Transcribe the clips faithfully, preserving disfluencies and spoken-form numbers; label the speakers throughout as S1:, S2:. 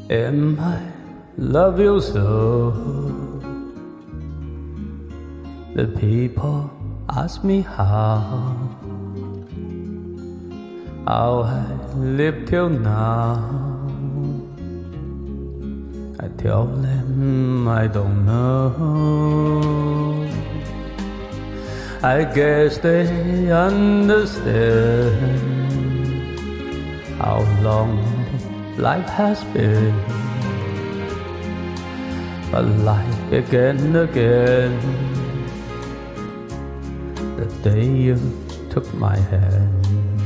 S1: Am I love you so? The people ask me how, how I live till now. I tell them I don't know. I guess they understand how long life has been, but life began again the day you took my hand.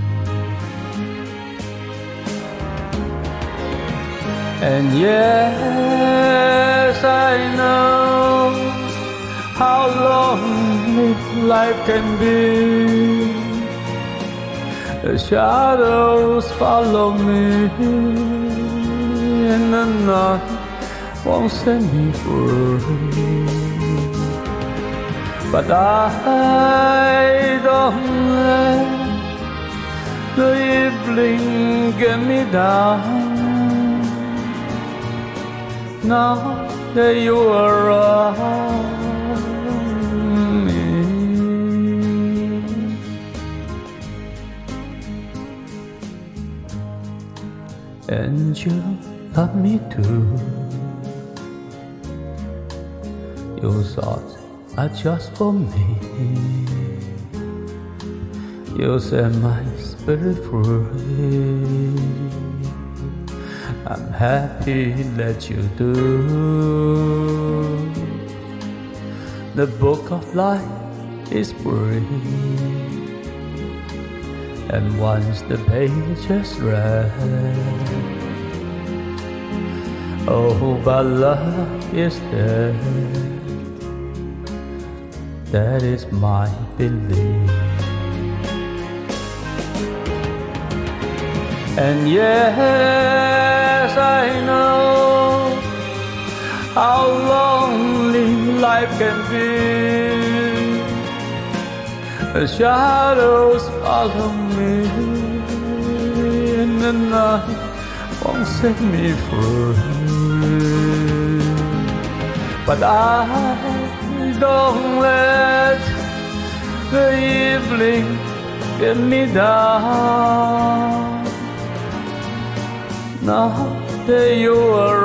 S1: And yes, I know how lonely life can be. The shadows follow me, and the night won't set me free. But I don't let the evening get me down. Now that you are around me, and you love me too. Your thoughts are just for me. You set my spirit free. I'm happy that you do. The book of life is free, and once the page is read, oh, but love is dead. That is my belief. And yes, I know how lonely life can be. The shadows follow me, and the night won't set me free. But I don't let the evening get me down. Now that you are